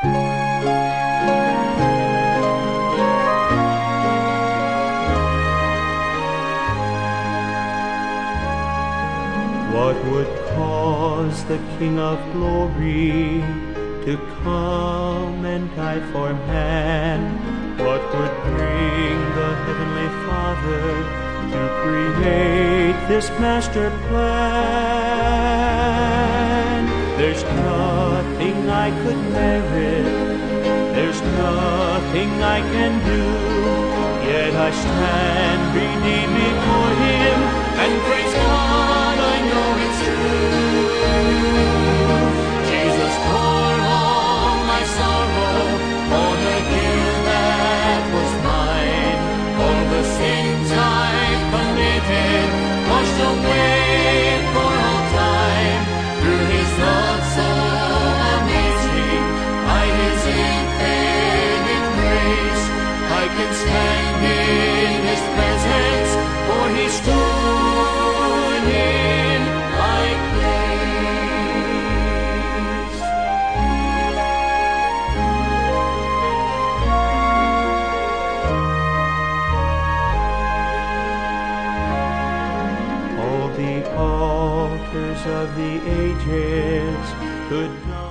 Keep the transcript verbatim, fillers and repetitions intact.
What would cause the King of Glory to come and die for man? What would bring the Heavenly Father to create this master plan? There's nothing I could merit, there's nothing I can do, yet I stand redeemed before Him and praise God, I know it's true. Jesus bore all my sorrow, all the guilt that was mine, all the sins I've committed, washed away for all time. Through His love so amazing, by His infinite grace, I can stand in His presence, for He stood in my place. All the altars of the ages could not